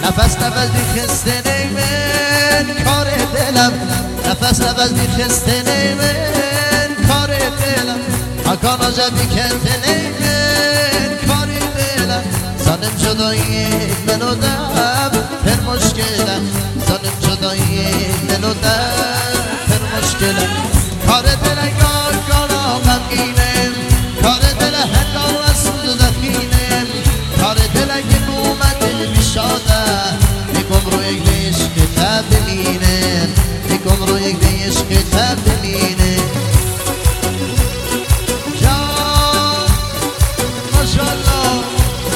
نفس نفس بیخسته نیمن کار دلم نفس نفس بیخسته نیمن کار دلم اکان آجا بیکرده نیمن کار دلم زنم جدایی من و دم پر مشکلم زنم جدایی من و دم پر مشکلم کار دلم گانا غمگینم کار دلم هنگام و سود دخینم کار دلم که اومده بیشاده میگم رو یک عشق تب ببینم میگم رو یک عشق تب ببینم جان ماشاءالله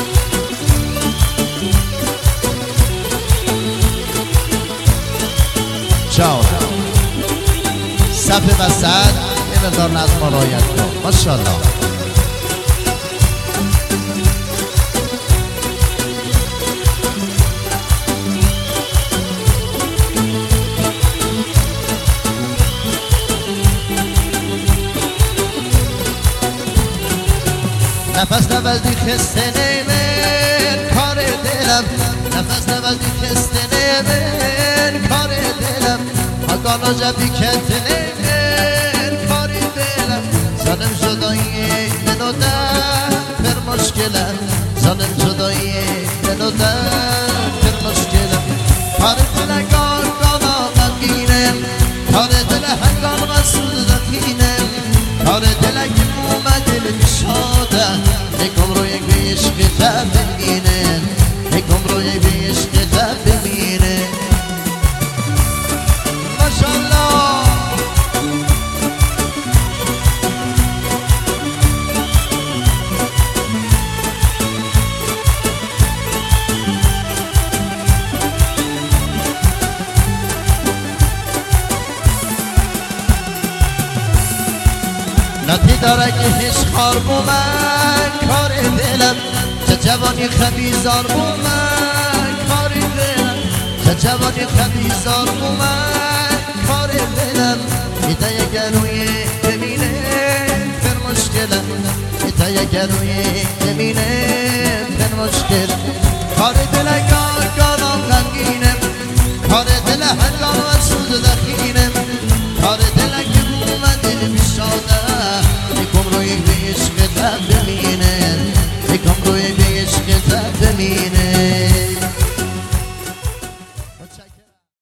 چاو صف وسط یه مقدار نظم و رعایت کن ماشاءالله نفس نفس بیخسته نیمن کار دلم نفس نفس بیخسته نیمن کار دلم اکان آجا بیکرده نیمن کار دلم زنم جدایی من و دم پر مشکلم زنم جدایی من و دم پر مشکلم کار دلم گانا غمگینم کار دلم هنگام و سود دخینم کار دلم که اومده بیشاده یکم رو یک به عشق تب ببینه یکم رو یک به عشق تب ببینه ماشاءالله نتی داره که هیچ خار بو من کار دلم چه جوانی خبیزار بو من کار دلم چه جوانی خبیزار بو من کار دلم ایتا یک گروی ببینه پر مشکلم ایتا یک گروی ببینه پر مشکل کار دلم گانا غمگینم کار دلم هنگام و سود دخینم